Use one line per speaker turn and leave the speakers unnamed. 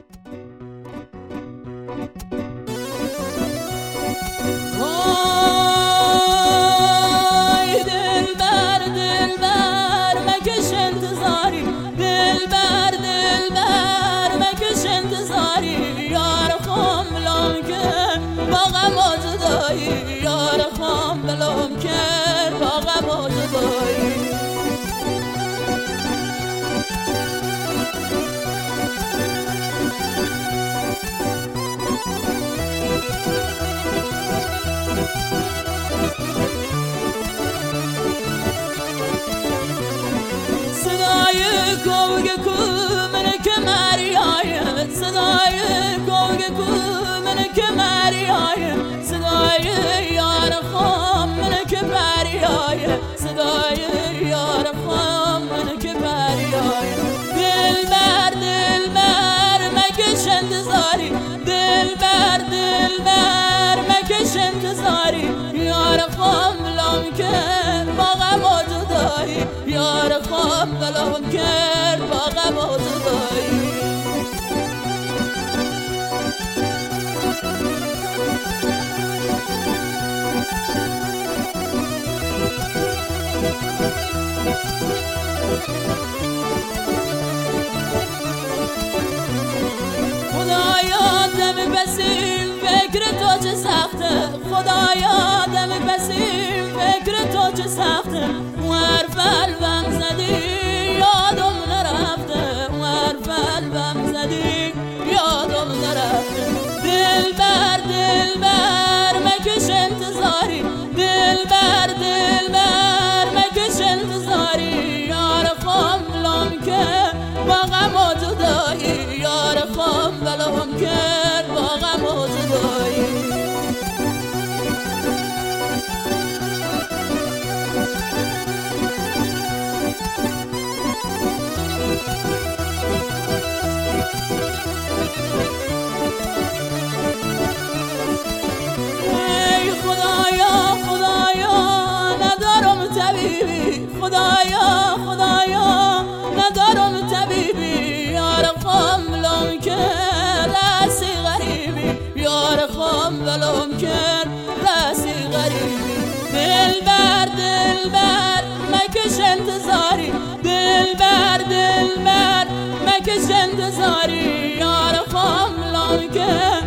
وای دلبر دلبر مکش انتظاری، دلبر دلبر مکش انتظاری، یار خام بلام کرد با غم و جدایی، یار خام بلام کرد با غم و جدایی. صدای کوگ کو من که مریایم، صدای کوگ کو من که مریایم، صدای یار خام من که بریایم، صدای یار خام من که بریایم. دلبر دلبر مکش انتظاری، دلبر دلبر مکش انتظاری، یار خام بلام کرد با غم و جدایی، یار خام بلام کرد با غم و جدایی. خدایا دم بسیم فکر تو چه سخته، خدایا دم بسیم فکر تو چه سخته، حرف قلبم زدی یادم نرفته، حرف قلبم زدی یادم نرفته. دلبر دلبر مکش انتظاری، دلبر دلبر مکش انتظاری، یار خام بلام کرد با غم و جدایی، یار خام بلام کرد با غم و جدایی. خدایا خدایا ندارم طبیبی، یار خام بلام کرد رسی غریبی، یار خام بلام کرد رسی غریبی. دلبر دلبر مکش انتظاری، دلبر دلبر مکش انتظاری، یار خام بلام کرد